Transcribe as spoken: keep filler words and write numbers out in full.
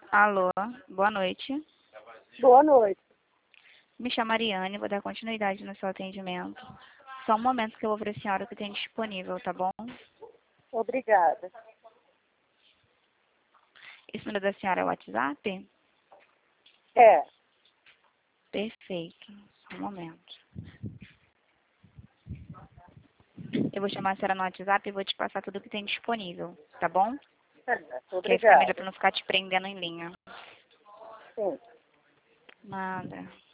Alô, boa noite. Boa noite. Me chamo Ariane, vou dar continuidade no seu atendimento. Só um momento que eu vou ver a senhora o que tem disponível, tá bom? Obrigada. Esse número da senhora é o WhatsApp? É. Perfeito. Só um momento. Eu vou chamar a senhora no WhatsApp e vou te passar tudo que tem disponível, tá bom? Que aí fica melhor Obrigada. pra não ficar te prendendo em linha. Sim. Nada.